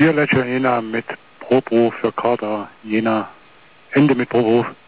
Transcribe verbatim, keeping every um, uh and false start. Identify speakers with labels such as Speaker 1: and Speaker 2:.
Speaker 1: Bierletscher Jena mit Proberuf für Kader Jena. Ende mit Proberuf.